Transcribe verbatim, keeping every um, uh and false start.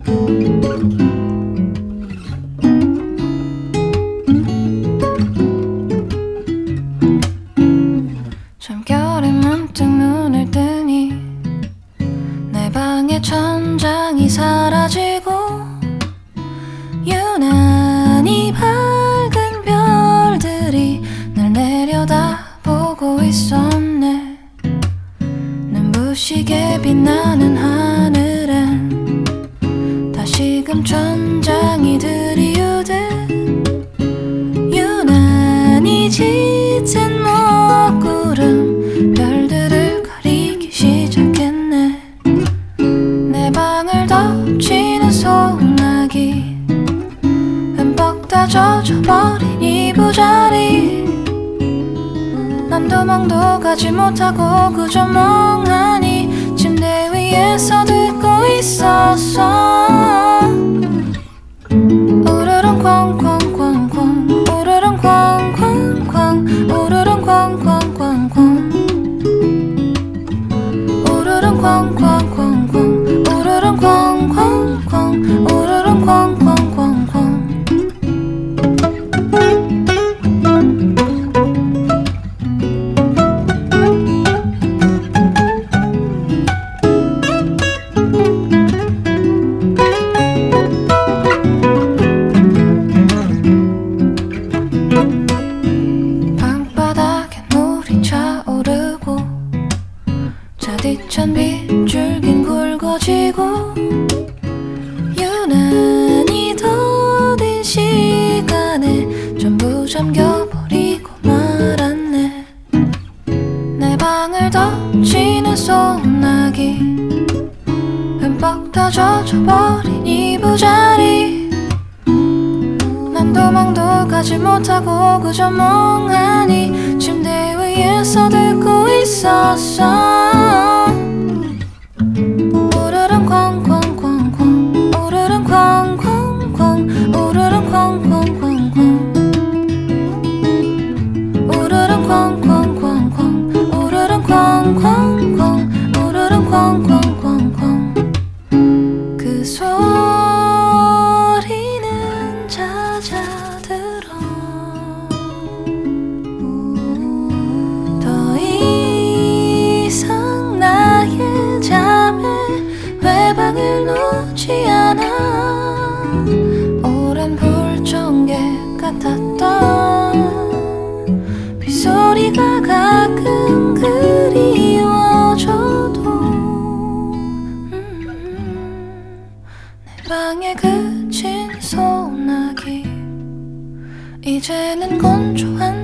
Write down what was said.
잠결에 문득 눈을 뜨니 내 방의 천장이 사라지고 유난히 밝은 별들이 날 내려다보고 있었네. 눈부시게 빛나는 하늘엔 다시금 천장이 들이우듯 유난히 짙은 먹구름 별들을 가리기 시작했네. 내 방을 덮치는 소나기 흠뻑 다 젖어버린 이부자리 난 도망도 가지 못하고 그저 멍하니 침대 위에서 듣고 있었어. 우르릉 쾅쾅쾅쾅 우르릉 쾅쾅쾅 우르릉 쾅쾅쾅쾅 우르릉 쾅쾅쾅쾅 우르릉 쾅쾅쾅 우르릉 쾅쾅쾅쾅. 방바닥에 물이 차오르고 차디찬 빗줄긴 굵어지고 유난히 더딘 시간에 전부 잠겨버리고 말았네. 내 방을 덮치는 소나기 흠뻑 다 젖어버린 이부자리 난 도망도 가지 못하고 그저 멍하니 침대 위에서 듣고 있었어. 우르릉 쾅쾅쾅쾅 우르릉 쾅쾅쾅 우르릉 쾅쾅쾅쾅 우르릉 쾅쾅쾅쾅 우르릉 쾅쾅쾅 우르릉 쾅쾅쾅쾅. 그 소리는 잦아들어 더 이상 나의 잠에 외방을 놓지 않아. 오랜 불청객 같았던 빗소리가 가끔 그리워져도 음, 내 방에 그친 소나기 이제는 건조한